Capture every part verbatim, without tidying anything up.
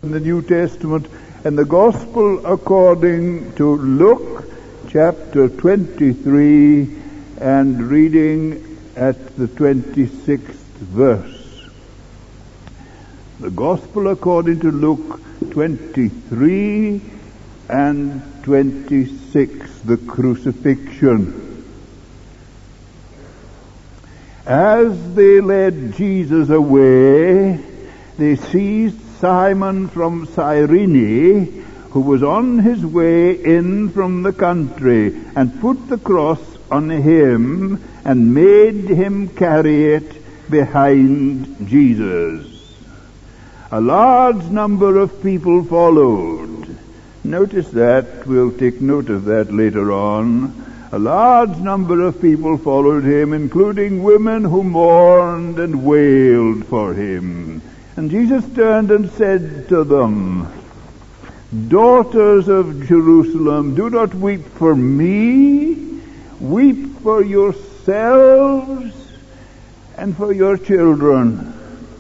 in the New Testament, in the Gospel according to Luke, chapter twenty-three, and reading at the twenty-sixth verse. The Gospel according to Luke twenty-three and twenty-six, the crucifixion. As they led Jesus away, they seized Simon from Cyrene, who was on his way in from the country, and put the cross on him, and made him carry it behind Jesus. A large number of people followed. Notice that. We'll take note of that later on. A large number of people followed him, including women who mourned and wailed for him. And Jesus turned and said to them, "Daughters of Jerusalem, do not weep for me. Weep for yourselves and for your children."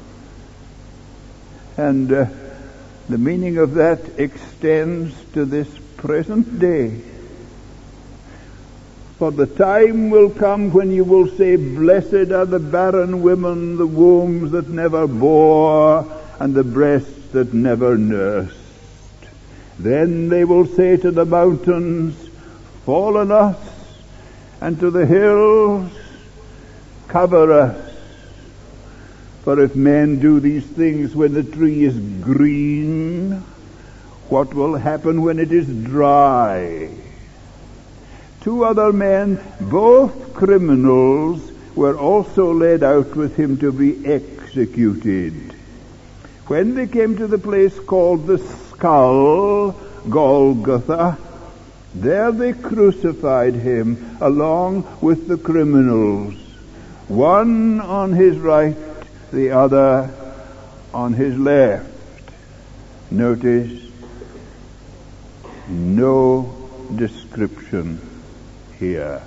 And uh, the meaning of that extends to this present day. For the time will come when you will say, "Blessed are the barren women, the wombs that never bore, and the breasts that never nursed." Then they will say to the mountains, "Fall on us," and to the hills, "Cover us." For if men do these things when the tree is green, what will happen when it is dry? Two other men, both criminals, were also led out with him to be executed. When they came to the place called the Skull, Golgotha, there they crucified him along with the criminals, one on his right, the other on his left. Notice, no description here.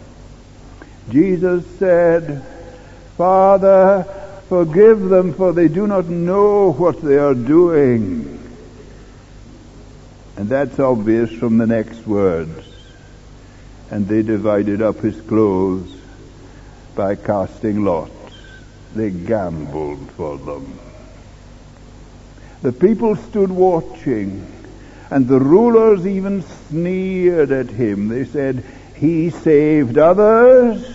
Jesus said, "Father, forgive them, for they do not know what they are doing." And that's obvious from the next words. And they divided up his clothes by casting lots. They gambled for them. The people stood watching, and the rulers even sneered at him. They said, "He saved others."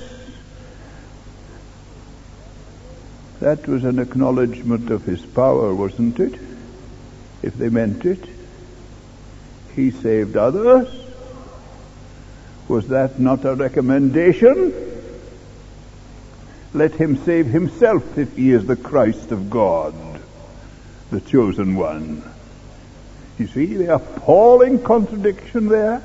That was an acknowledgement of his power, wasn't it? If they meant it. He saved others. Was that not a recommendation? Let him save himself if he is the Christ of God, the chosen one. You see the appalling contradiction there?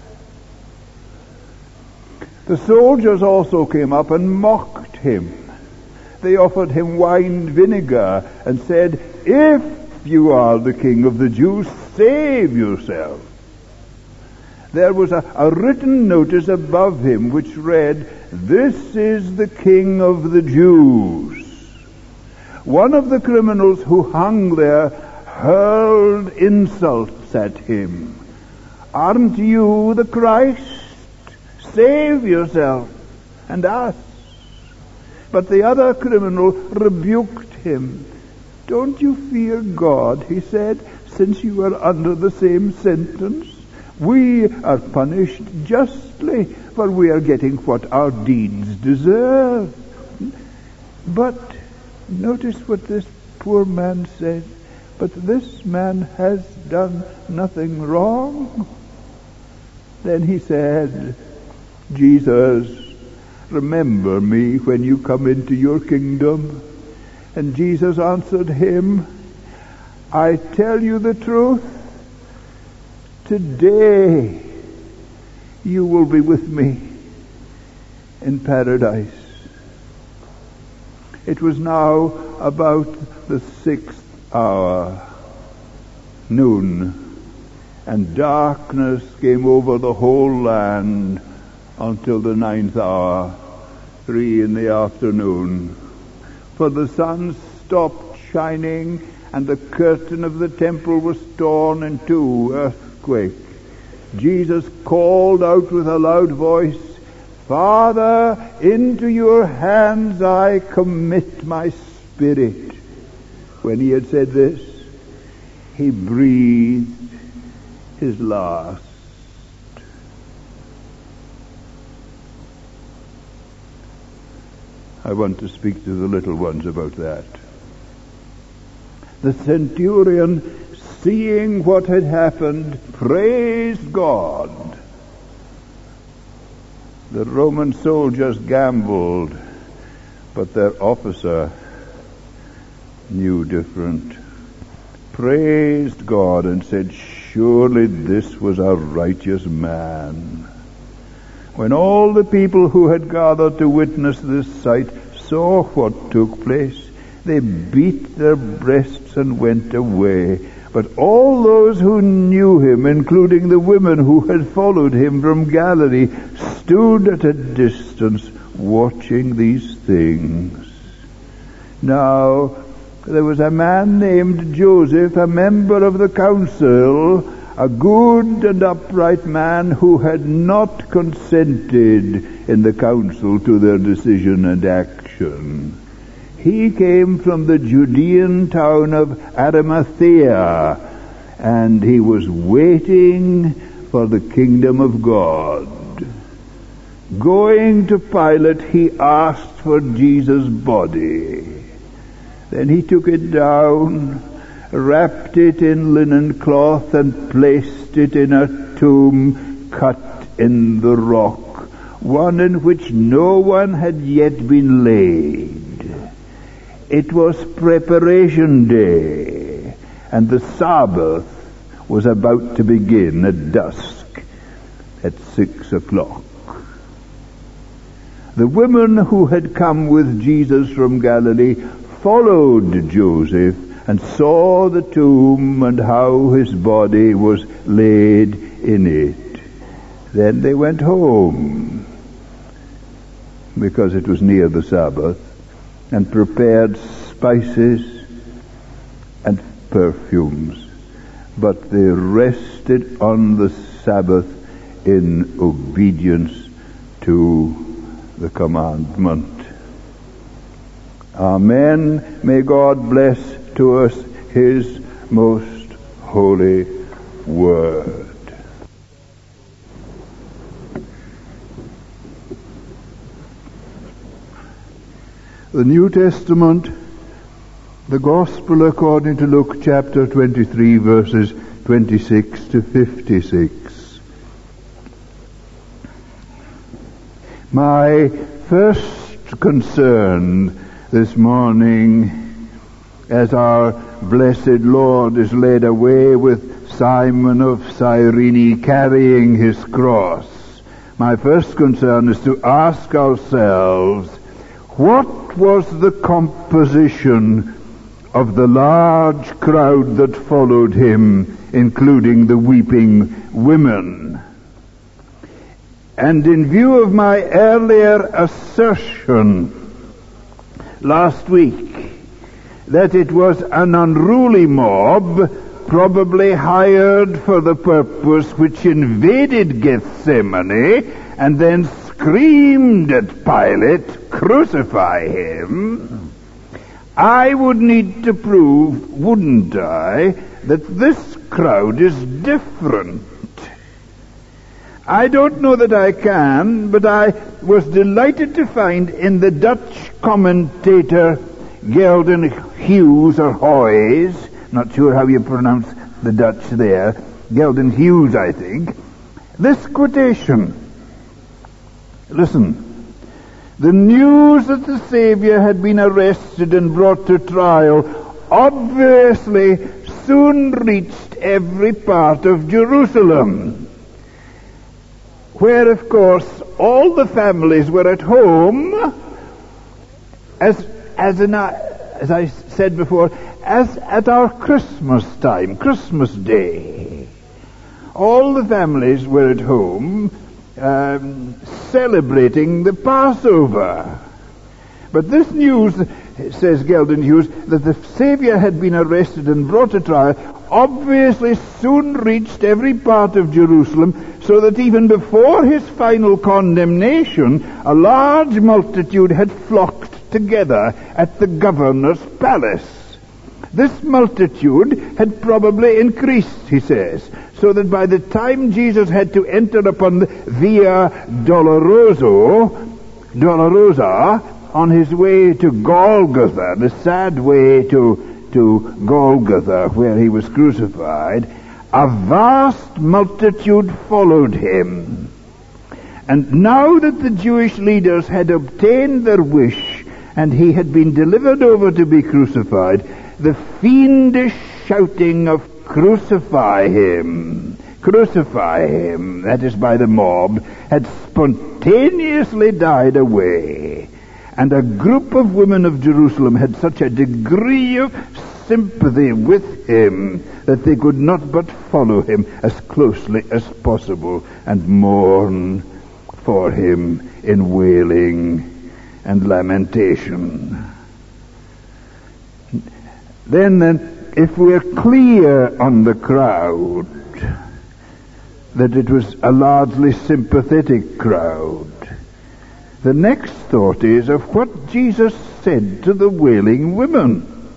The soldiers also came up and mocked him. They offered him wine vinegar and said, "If you are the King of the Jews, save yourself." There was a, a written notice above him which read, "This is the King of the Jews." One of the criminals who hung there hurled insults at him. "Aren't you the Christ? Save yourself and us." But the other criminal rebuked him. "Don't you fear God," he said, "since you are under the same sentence? We are punished justly, for we are getting what our deeds deserve." But notice what this poor man said. "But this man has done nothing wrong." Then he said, "Jesus, remember me when you come into your kingdom." And Jesus answered him, "I tell you the truth, today you will be with me in paradise." It was now about the sixth hour, noon, and darkness came over the whole land until the ninth hour, three in the afternoon. For the sun stopped shining, and the curtain of the temple was torn in two, earthquake. Jesus called out with a loud voice, Father, into your hands I commit my spirit. When he had said this, he breathed his last. I want to speak to the little ones about that. The centurion, seeing what had happened, praised God. The Roman soldiers gambled, but their officer knew different. Praised God and said, surely this was a righteous man. When all the people who had gathered to witness this sight saw what took place, they beat their breasts and went away. But all those who knew him, including the women who had followed him from Galilee, stood at a distance watching these things. Now, there was a man named Joseph, a member of the council, a good and upright man who had not consented in the council to their decision and action. He came from the Judean town of Arimathea, and he was waiting for the kingdom of God. Going to Pilate, he asked for Jesus' body. Then he took it down, wrapped it in linen cloth, and placed it in a tomb cut in the rock, one in which no one had yet been laid. It was preparation day, and the Sabbath was about to begin at dusk, at six o'clock. The women who had come with Jesus from Galilee followed Joseph and saw the tomb and how his body was laid in it. Then they went home, because it was near the Sabbath, and prepared spices and perfumes. But they rested on the Sabbath in obedience to the commandment. Amen. May God bless to us his most holy word. The New Testament, the Gospel according to Luke chapter twenty-three, verses twenty-six to fifty-six. My first concern this morning, as our blessed Lord is led away with Simon of Cyrene carrying his cross, my first concern is to ask ourselves, what was the composition of the large crowd that followed him, including the weeping women? And in view of my earlier assertion last week that it was an unruly mob, probably hired for the purpose, which invaded Gethsemane and then screamed at Pilate, crucify him, I would need to prove, wouldn't I, that this crowd is different. I don't know that I can, but I was delighted to find in the Dutch commentator Gelden Hughes, or Hoyes, not sure how you pronounce the Dutch there, Gelden Hughes, I think, this quotation. Listen. The news that the Savior had been arrested and brought to trial obviously soon reached every part of Jerusalem, where, of course, all the families were at home, as as in our, as I said before, as at our Christmas time, Christmas Day. All the families were at home um, celebrating the Passover. But this news says Gelden Hughes, that the Saviour had been arrested and brought to trial, obviously soon reached every part of Jerusalem, so that even before his final condemnation, a large multitude had flocked together at the governor's palace. This multitude had probably increased, he says, so that by the time Jesus had to enter upon the Via Doloroso, Dolorosa, on his way to Golgotha, the sad way to, to Golgotha, where he was crucified, a vast multitude followed him. And now that the Jewish leaders had obtained their wish, and he had been delivered over to be crucified, the fiendish shouting of "Crucify him! Crucify him!" that is, by the mob, had spontaneously died away. And a group of women of Jerusalem had such a degree of sympathy with him that they could not but follow him as closely as possible and mourn for him in wailing and lamentation. Then, then, if we're clear on the crowd, that it was a largely sympathetic crowd, the next thought is of what Jesus said to the wailing women,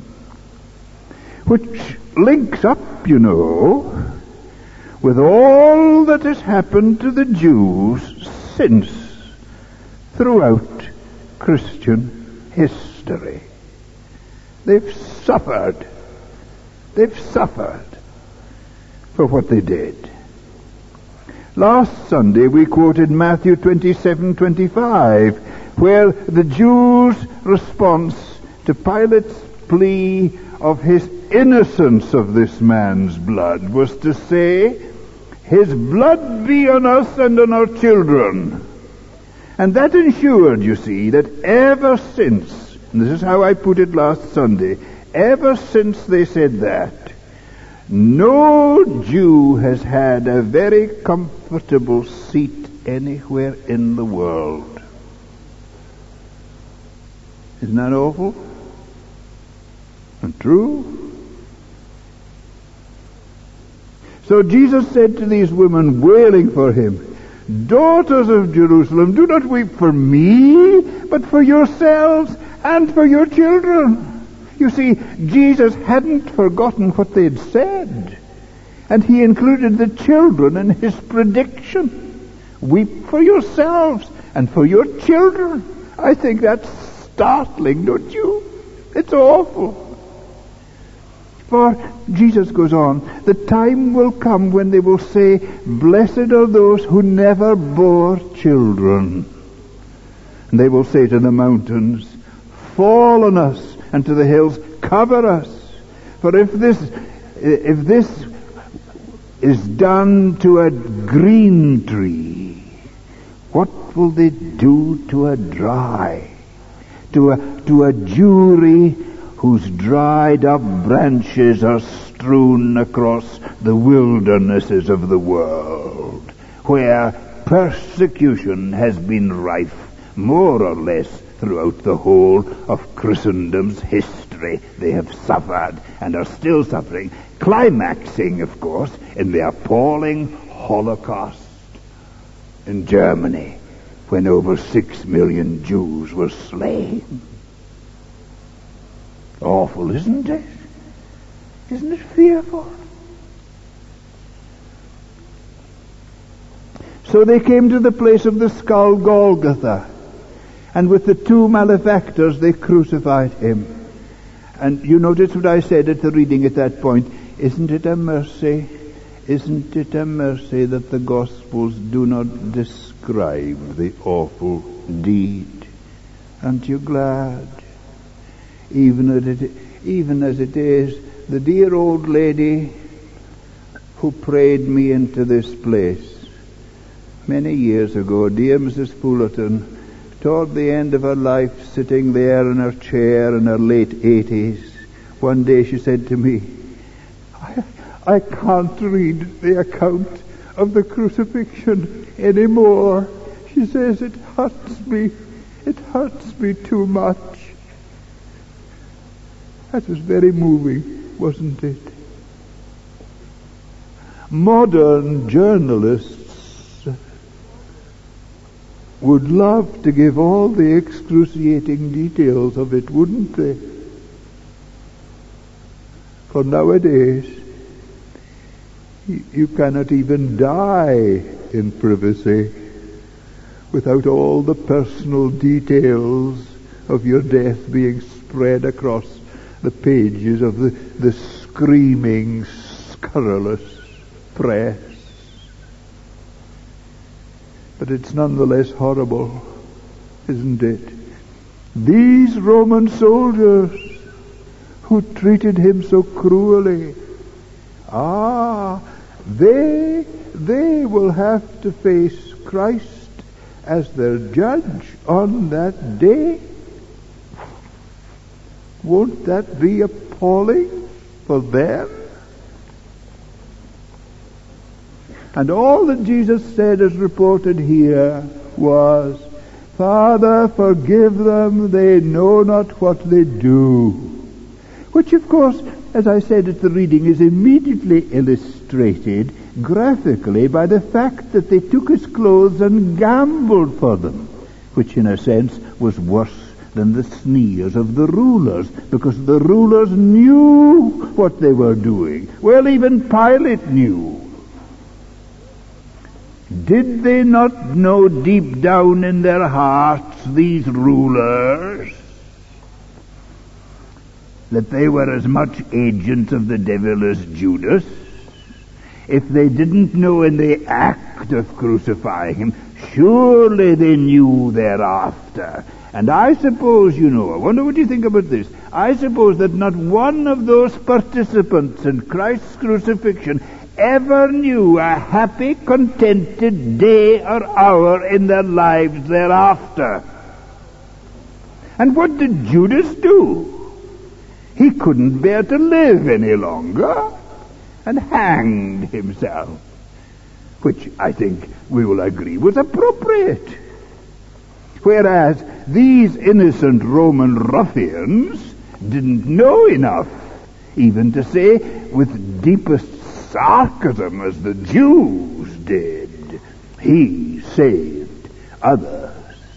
which links up, you know, with all that has happened to the Jews since throughout Christian history. They've suffered. They've suffered for what they did. Last Sunday we quoted Matthew twenty-seven twenty-five, where the Jews' response to Pilate's plea of his innocence of this man's blood was to say, "His blood be on us and on our children." And that ensured, you see, that ever since, and this is how I put it last Sunday, ever since they said that, no Jew has had a very comfortable seat anywhere in the world. Isn't that awful? And true? So Jesus said to these women wailing for him, "Daughters of Jerusalem, do not weep for me, but for yourselves and for your children." You see, Jesus hadn't forgotten what they'd said, and he included the children in his prediction. Weep for yourselves and for your children. I think that's startling, don't you? It's awful. For Jesus goes on, "The time will come when they will say, 'Blessed are those who never bore children.' And they will say to the mountains, 'Fall on us,' and to the hills, 'Cover us.' For if this if this is done to a green tree, what will they do to a dry, to a to a jury whose dried up branches are strewn across the wildernesses of the world, where persecution has been rife, more or less throughout the whole of Christendom's history. They have suffered and are still suffering, climaxing, of course, in the appalling Holocaust in Germany, when over six million Jews were slain. Awful, isn't it? Isn't it fearful? So they came to the place of the skull, Golgotha, and with the two malefactors they crucified him. And you notice what I said at the reading at that point. Isn't it a mercy? Isn't it a mercy that the Gospels do not describe the awful deed? Aren't you glad? Even as it, even as it is, the dear old lady who prayed me into this place many years ago, dear Missus Fullerton, toward the end of her life, sitting there in her chair in her late eighties, one day she said to me, I, I can't read the account of the crucifixion anymore. She says, it hurts me. It hurts me too much. That was very moving, wasn't it? Modern journalists would love to give all the excruciating details of it, wouldn't they? For nowadays, you cannot even die in privacy without all the personal details of your death being spread across the pages of the, the screaming, scurrilous press. But it's nonetheless horrible, isn't it? These Roman soldiers who treated him so cruelly, ah, they, they will have to face Christ as their judge on that day. Won't that be appalling for them? And all that Jesus said, as reported here, was, Father, forgive them, they know not what they do. Which, of course, as I said at the reading, is immediately illustrated graphically by the fact that they took his clothes and gambled for them, which in a sense was worse than the sneers of the rulers, because the rulers knew what they were doing. Well, even Pilate knew. Did they not know deep down in their hearts, these rulers, that they were as much agents of the devil as Judas? If they didn't know in the act of crucifying him, surely they knew thereafter. And I suppose, you know, I wonder what you think about this. I suppose that not one of those participants in Christ's crucifixion ever knew a happy, contented day or hour in their lives thereafter. And what did Judas do? He couldn't bear to live any longer and hanged himself, which I think we will agree was appropriate. Whereas these innocent Roman ruffians didn't know enough even to say with deepest sarcasm, as the Jews did, he saved others.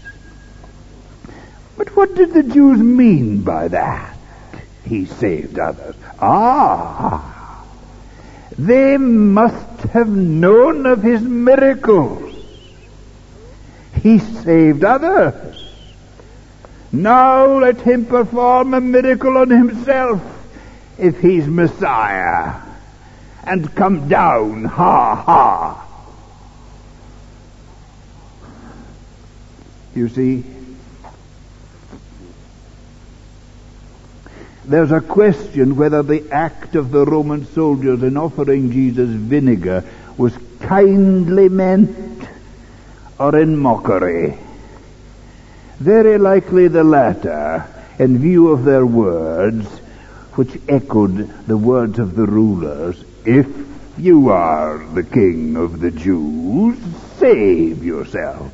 But what did the Jews mean by that? He saved others. Ah, they must have known of his miracles. He saved others. Now let him perform a miracle on himself if he's Messiah, and come down, ha, ha. You see, there's a question whether the act of the Roman soldiers in offering Jesus vinegar was kindly meant or in mockery. Very likely the latter, in view of their words, which echoed the words of the rulers, if you are the king of the Jews, save yourself.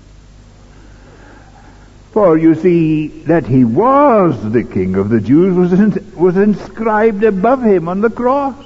For you see, that he was the king of the Jews was, in, was inscribed above him on the cross.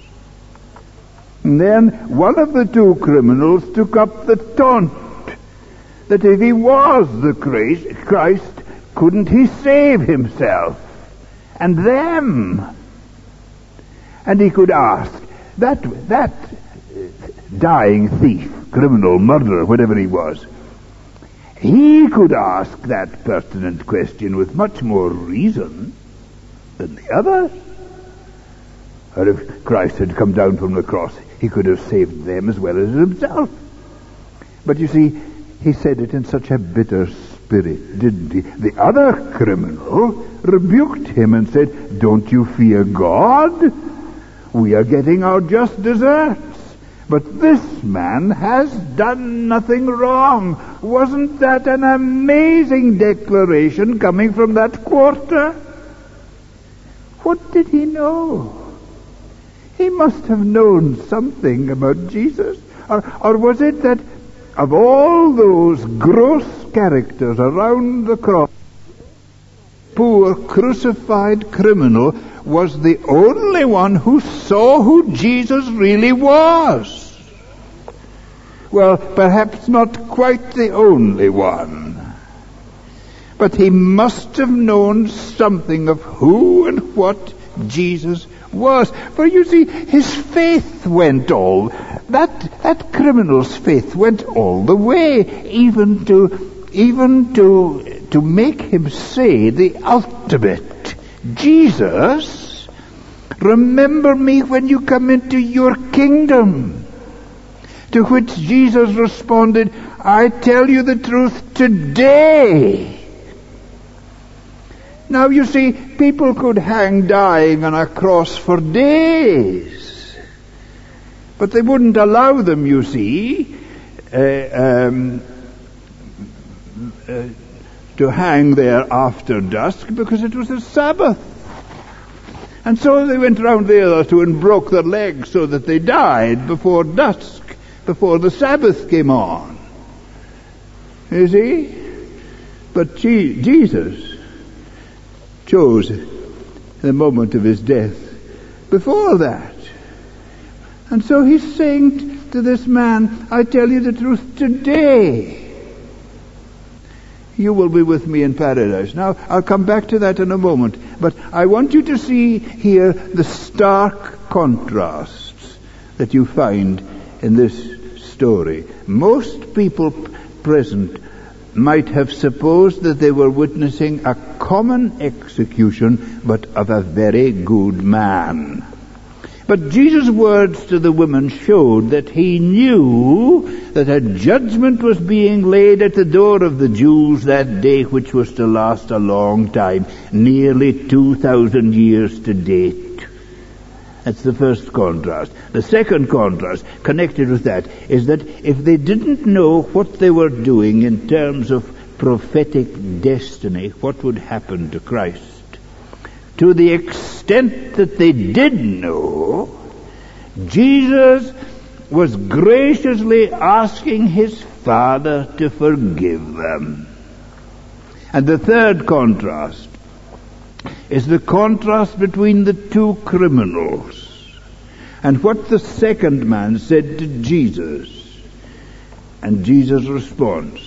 And then one of the two criminals took up the taunt that if he was the Christ, couldn't he save himself and them? And he could ask, that, that dying thief, criminal, murderer, whatever he was, he could ask that pertinent question with much more reason than the others. Or if Christ had come down from the cross, he could have saved them as well as himself. But you see, he said it in such a bitter spirit, didn't he? The other criminal rebuked him and said, don't you fear God? We are getting our just deserts. But this man has done nothing wrong. Wasn't that an amazing declaration coming from that quarter? What did he know? He must have known something about Jesus. Or, or was it that of all those gross characters around the cross, poor crucified criminal was the only one who saw who Jesus really was. Well, perhaps not quite the only one, but he must have known something of who and what Jesus was. For you see, his faith went all, that, that criminal's faith went all the way, even to, even to, to make him say the ultimate, Jesus, remember me when you come into your kingdom. To which Jesus responded, I tell you the truth today. Now you see, people could hang dying on a cross for days, but they wouldn't allow them, you see, uh, um, uh, to hang there after dusk, because it was a Sabbath. And so they went round the other two and broke their legs so that they died before dusk, before the Sabbath came on. You see? But Je- Jesus chose the moment of his death before that. And so he's saying to this man, I tell you the truth today, you will be with me in paradise. Now, I'll come back to that in a moment, but I want you to see here the stark contrasts that you find in this story. Most people present might have supposed that they were witnessing a common execution, but of a very good man. But Jesus' words to the woman showed that he knew that a judgment was being laid at the door of the Jews that day, which was to last a long time, nearly two thousand years to date. That's the first contrast. The second contrast, connected with that, is that if they didn't know what they were doing in terms of prophetic destiny, what would happen to Christ? To the extent that they did know, Jesus was graciously asking his Father to forgive them. And the third contrast is the contrast between the two criminals and what the second man said to Jesus and Jesus' response.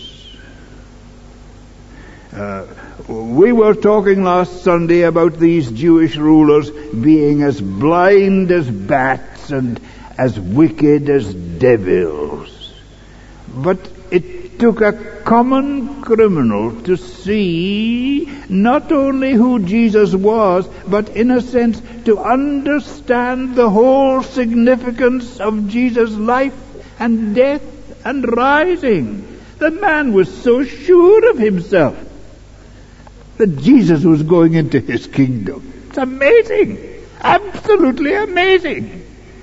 Uh, we were talking last Sunday about these Jewish rulers being as blind as bats and as wicked as devils. But it took a common criminal to see not only who Jesus was, but in a sense to understand the whole significance of Jesus' life and death and rising. The man was so sure of himself that Jesus was going into his kingdom. It's amazing. Absolutely amazing.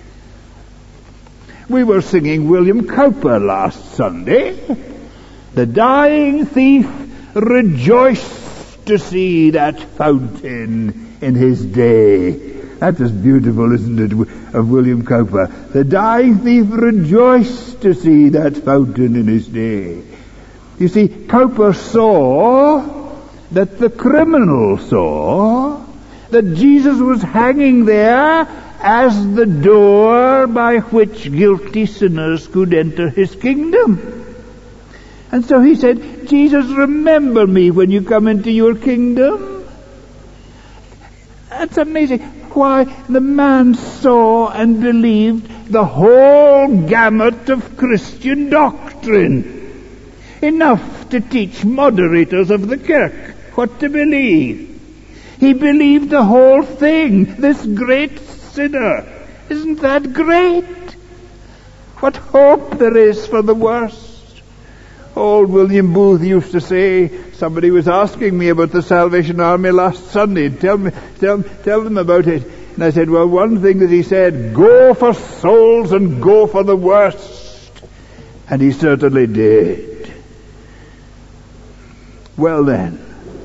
We were singing William Cowper last Sunday. The dying thief rejoiced to see that fountain in his day. That was beautiful, isn't it, of William Cowper. The dying thief rejoiced to see that fountain in his day. You see, Cowper saw that the criminal saw that Jesus was hanging there as the door by which guilty sinners could enter his kingdom. And so he said, Jesus, remember me when you come into your kingdom. That's amazing. Why, the man saw and believed the whole gamut of Christian doctrine. Enough to teach moderators of the kirk what to believe. He believed the whole thing, this great sinner. Isn't that great? What hope there is for the worst. Old William Booth used to say, somebody was asking me about the Salvation Army last Sunday, tell me, tell, tell them about it. And I said, well, one thing that he said, go for souls and go for the worst. And he certainly did. Well then,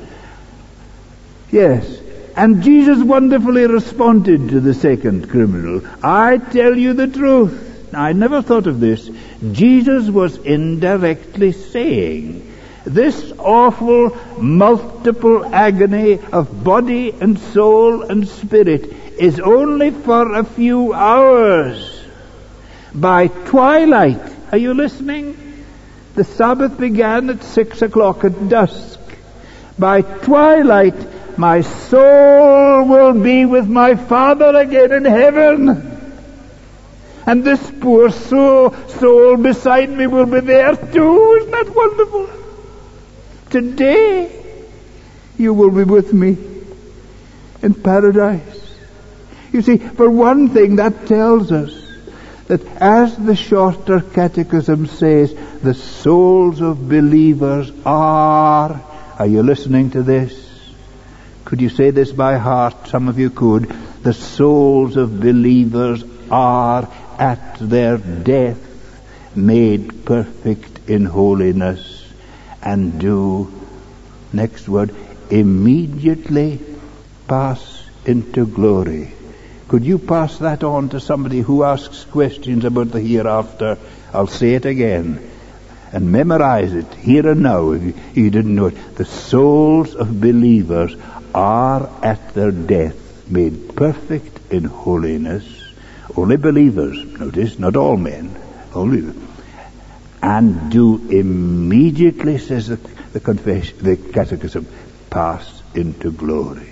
yes, and Jesus wonderfully responded to the second criminal. I tell you the truth. Now, I never thought of this. Jesus was indirectly saying This awful multiple agony of body and soul and spirit is only for a few hours. By twilight, are you listening? The Sabbath began at six o'clock at dusk. By twilight, my soul will be with my Father again in heaven. And this poor soul, soul beside me will be there too. Isn't that wonderful? Today, you will be with me in paradise. You see, for one thing, that tells us that, as the Shorter Catechism says, the souls of believers are... Are you listening to this? Could you say this by heart? Some of you could. The souls of believers are at their death made perfect in holiness, and do, next word, immediately pass into glory. Could you pass that on to somebody who asks questions about the hereafter? I'll say it again, and memorize it here and now if you, you didn't know it. The souls of believers are at their death made perfect in holiness. Only believers, notice, not all men, only, and do immediately, says the, the confession, the catechism, pass into glory.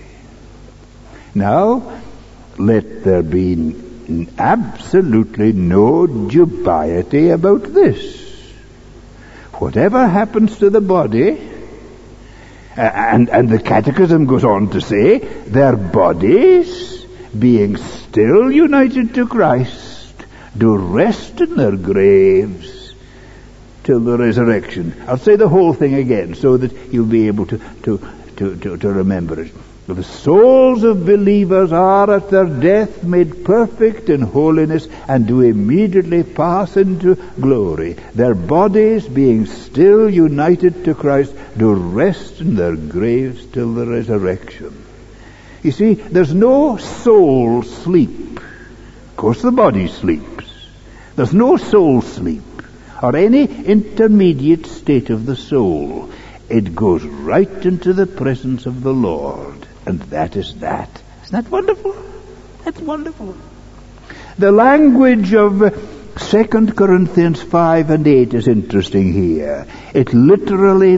Now, let there be absolutely no dubiety about this. Whatever happens to the body, uh, and, and the catechism goes on to say, their bodies, being still united to Christ, do rest in their graves till the resurrection. I'll say the whole thing again so that you'll be able to, to, to, to, to remember it. The souls of believers are at their death made perfect in holiness, and do immediately pass into glory. Their bodies, being still united to Christ, do rest in their graves till the resurrection. You see, there's no soul sleep. Of course the body sleeps. There's no soul sleep, or any intermediate state of the soul. It goes right into the presence of the Lord. And that is that. Isn't that wonderful? That's wonderful. The language of Second Corinthians five and eight is interesting here. It literally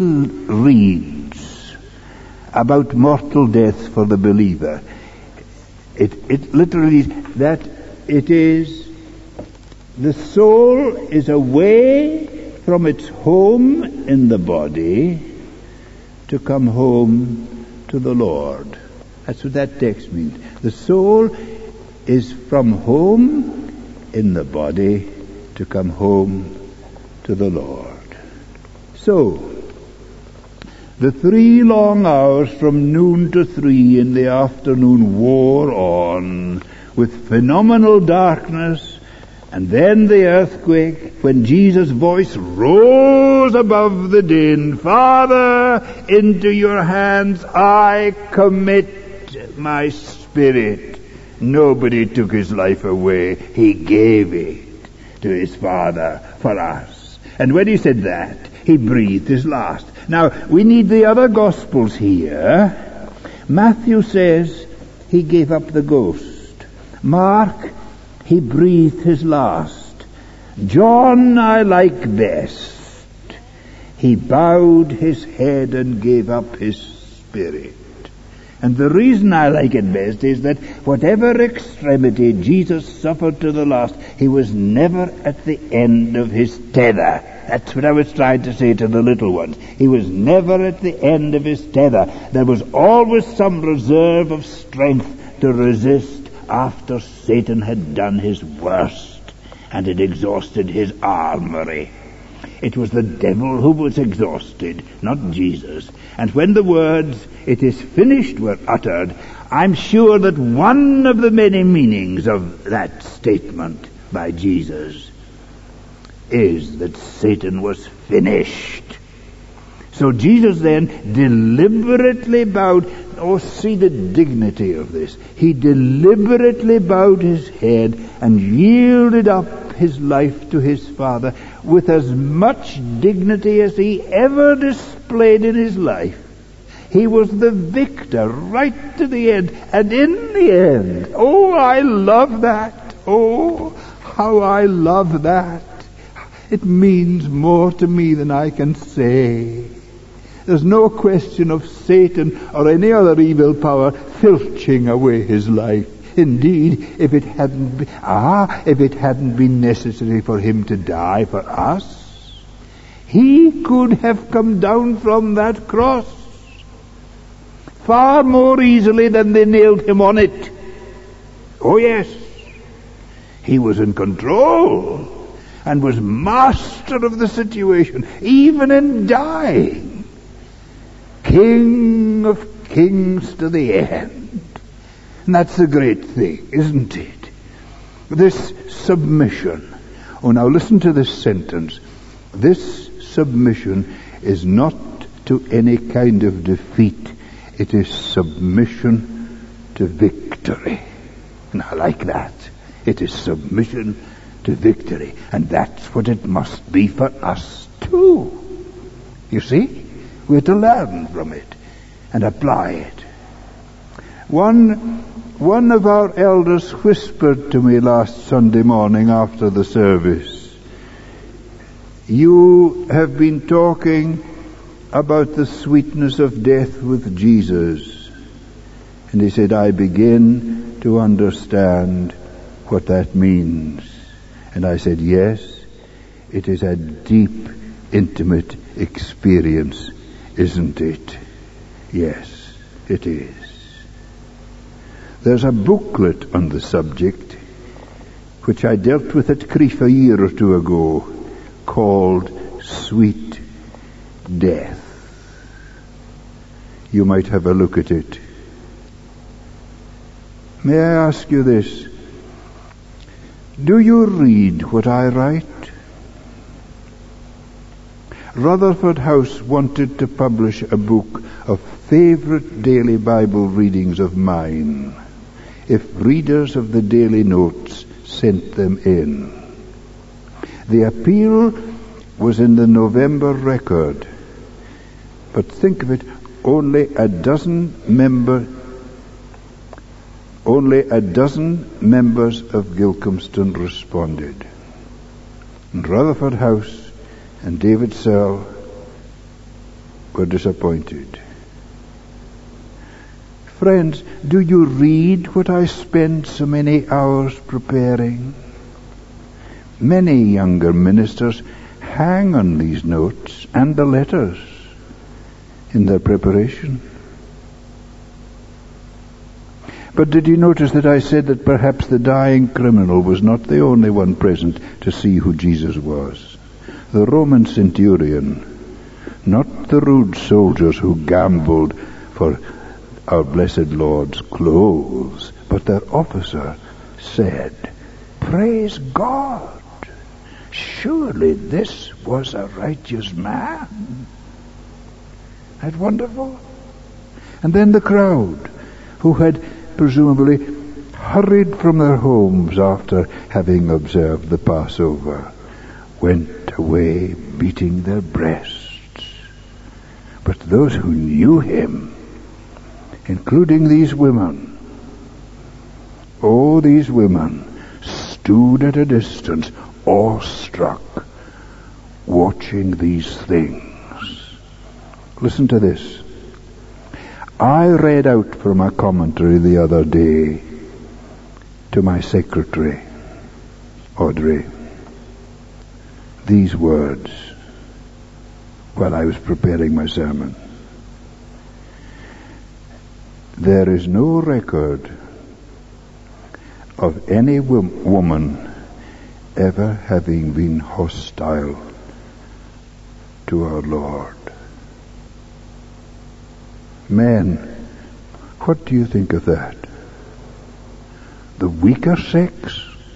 reads about mortal death for the believer. It, it literally that it is the soul is away from its home in the body to come home to the Lord. That's what that text means. The soul is from home in the body to come home to the Lord. So, the three long hours from noon to three in the afternoon wore on with phenomenal darkness, and then the earthquake, when Jesus' voice rose above the din, Father, into your hands I commit my spirit. Nobody took his life away. He gave it to his Father for us. And when he said that, he breathed his last. Now, we need the other Gospels here. Matthew says he gave up the ghost. Mark, he breathed his last. John I like best. He bowed his head and gave up his spirit. And the reason I like it best is that whatever extremity Jesus suffered to the last, he was never at the end of his tether. That's what I was trying to say to the little ones. He was never at the end of his tether. There was always some reserve of strength to resist after Satan had done his worst and had exhausted his armory. It was the devil who was exhausted, not Jesus. And when the words, "It is finished," were uttered, I'm sure that one of the many meanings of that statement by Jesus is that Satan was finished. So Jesus then deliberately bowed. Oh, see the dignity of this. He deliberately bowed his head and yielded up his life to his Father with as much dignity as he ever displayed in his life. He was the victor right to the end. And in the end, oh, I love that. Oh, how I love that. It means more to me than I can say. There's no question of Satan or any other evil power filching away his life. Indeed, if it hadn't been, ah, if it hadn't been necessary for him to die for us, he could have come down from that cross far more easily than they nailed him on it. Oh yes, he was in control and was master of the situation, even in dying. King of kings to the end. And that's the great thing, isn't it? This submission. Oh, now listen to this sentence. This submission is not to any kind of defeat. It is submission to victory. And I like that. It is submission to victory. And that's what it must be for us too. You see? We're to learn from it and apply it. One, one of our elders whispered to me last Sunday morning after the service, "You have been talking about the sweetness of death with Jesus." And he said, "I begin to understand what that means." And I said, "Yes, it is a deep, intimate experience, isn't it?" Yes, it is. There's a booklet on the subject which I dealt with at Crieff a year or two ago, called Sweet Death. You might have a look at it. May I ask you this? Do you read what I write? Rutherford House wanted to publish a book of favorite daily Bible readings of mine, if readers of the daily notes sent them in. The appeal was in the November Record, but think of it, only a dozen member, only a dozen members of Gilcomston responded. And Rutherford House and David Searle were disappointed. Friends, do you read what I spend so many hours preparing? Many younger ministers hang on these notes and the letters in their preparation. But did you notice that I said that perhaps the dying criminal was not the only one present to see who Jesus was? The Roman centurion, not the rude soldiers who gambled for our blessed Lord's clothes, but their officer said, "Praise God! Surely this was a righteous man." Isn't that wonderful? And then the crowd, who had presumably hurried from their homes after having observed the Passover, went away beating their breasts. But those who knew him, including these women, oh, these women stood at a distance, awestruck, watching these things. Listen to this. I read out from a commentary the other day to my secretary, Audrey, these words while I was preparing my sermon. There is no record of any wom- woman ever having been hostile to our Lord. Men, what do you think of that? The weaker sex?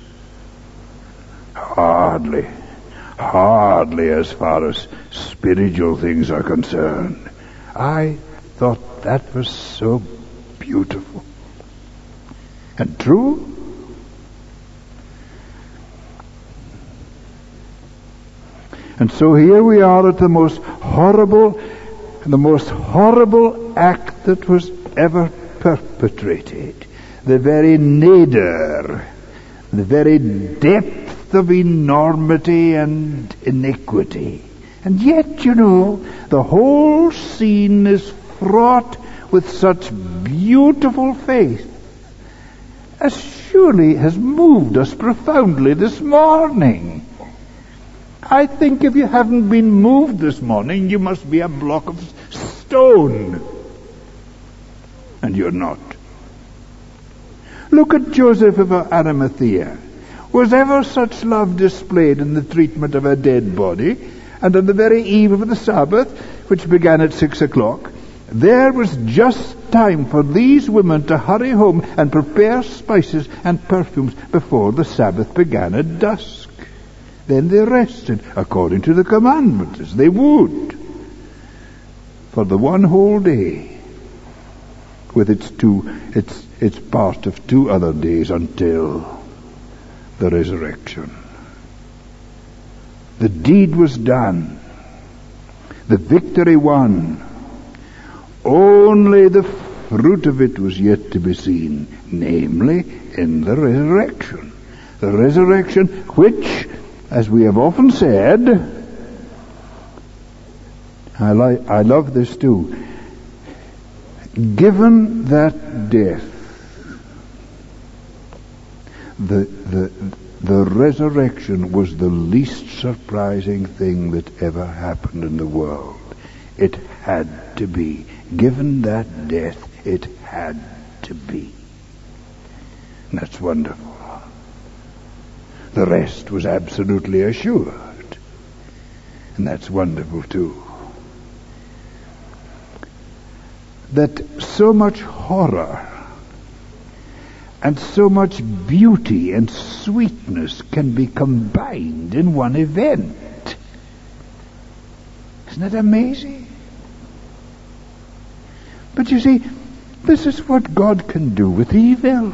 Hardly. Hardly as far as spiritual things are concerned. I thought that was so beautiful and true. And so here we are at the most horrible, the most horrible act that was ever perpetrated. The very nadir, the very depth of enormity and iniquity. And yet, you know, the whole scene is fraught with such beautiful faith as surely has moved us profoundly this morning. I think if you haven't been moved this morning, you must be a block of stone. And you're not. Look at Joseph of Arimathea. Was ever such love displayed in the treatment of a dead body? And on the very eve of the Sabbath, which began at six o'clock, there was just time for these women to hurry home and prepare spices and perfumes before the Sabbath began at dusk. Then they rested, according to the commandment, as they would, for the one whole day, with its two, its its part of two other days until the resurrection. The deed was done. The victory won. Only the fruit of it was yet to be seen, namely in the resurrection. The resurrection which, as we have often said, I, li- I love this too, given that death, the, the, the resurrection was the least surprising thing that ever happened in the world. It had to be. Given that death, it had to be. And that's wonderful. The rest was absolutely assured. And that's wonderful too. That so much horror and so much beauty and sweetness can be combined in one event. Isn't that amazing? But you see, this is what God can do with evil.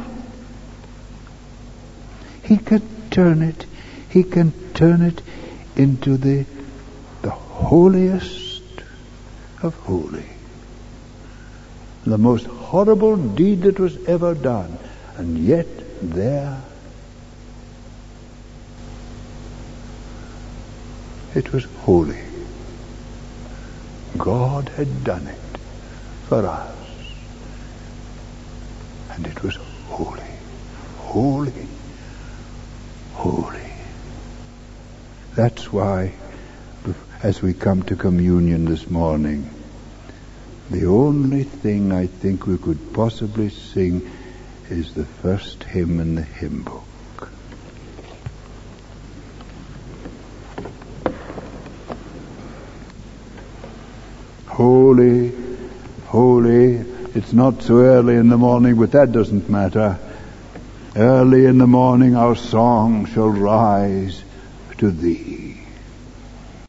He can turn it, He can turn it into the, the holiest of holy. The most horrible deed that was ever done. And yet there it was holy. God had done it for us. And it was holy. Holy. Holy. That's why, as we come to communion this morning, the only thing I think we could possibly sing is the first hymn in the hymn book. Holy, holy. It's not so early in the morning, but that doesn't matter. Early in the morning our song shall rise to Thee.